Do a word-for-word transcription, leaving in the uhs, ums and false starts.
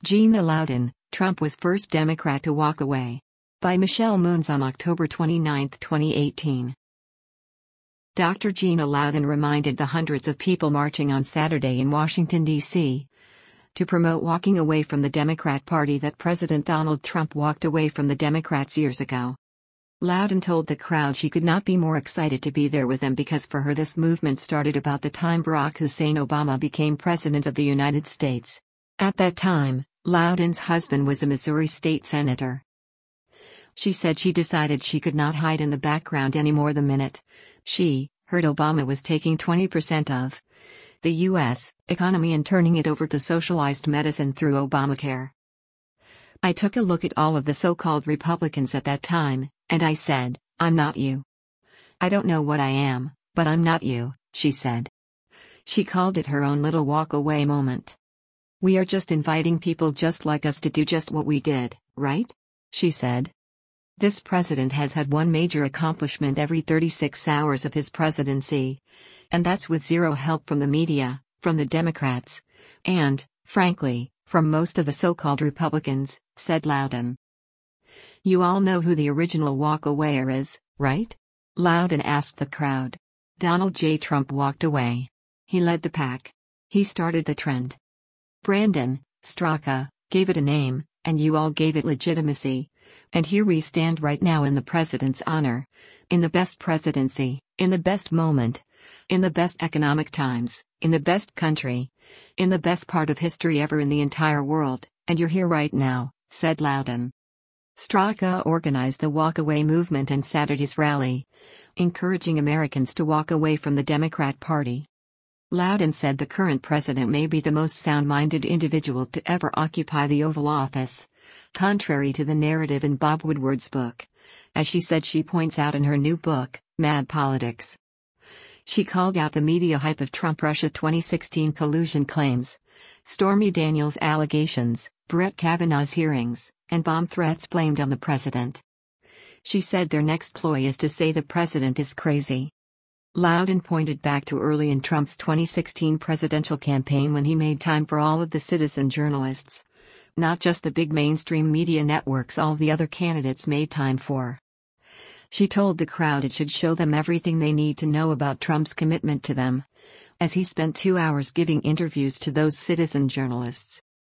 Gina Loudon, Trump was first Democrat to walk away. By Michelle Moons on October twenty-ninth, twenty eighteen. Doctor Gina Loudon reminded the hundreds of people marching on Saturday in Washington, D C to promote walking away from the Democrat Party that President Donald Trump walked away from the Democrats years ago. Loudon told the crowd she could not be more excited to be there with them because for her this movement started about the time Barack Hussein Obama became President of the United States. At that time, Loudon's husband was a Missouri state senator. She said she decided she could not hide in the background anymore the minute she heard Obama was taking twenty percent of the U S economy and turning it over to socialized medicine through Obamacare. I took a look at all of the so-called Republicans at that time, and I said, I'm not you. I don't know what I am, but I'm not you, she said. She called it her own little walk-away moment. We are just inviting people just like us to do just what we did, right? She said. This president has had one major accomplishment every thirty-six hours of his presidency. And that's with zero help from the media, from the Democrats, and, frankly, from most of the so-called Republicans, said Loudon. You all know who the original walk-awayer is, right? Loudon asked the crowd. Donald J. Trump walked away. He led the pack. He started the trend. Brandon Straka gave it a name, and you all gave it legitimacy. And here we stand right now in the president's honor. In the best presidency, in the best moment. In the best economic times, in the best country. In the best part of history ever in the entire world, and you're here right now, said Loudon. Straka organized the walk-away movement and Saturday's rally, encouraging Americans to walk away from the Democrat Party. Loudon said the current president may be the most sound-minded individual to ever occupy the Oval Office, contrary to the narrative in Bob Woodward's book, as she said she points out in her new book, Mad Politics. She called out the media hype of Trump-Russia twenty sixteen collusion claims, Stormy Daniels' allegations, Brett Kavanaugh's hearings, and bomb threats blamed on the president. She said their next ploy is to say the president is crazy. Loudon pointed back to early in Trump's twenty sixteen presidential campaign when he made time for all of the citizen journalists. Not just the big mainstream media networks all the other candidates made time for. She told the crowd it should show them everything they need to know about Trump's commitment to them, as he spent two hours giving interviews to those citizen journalists.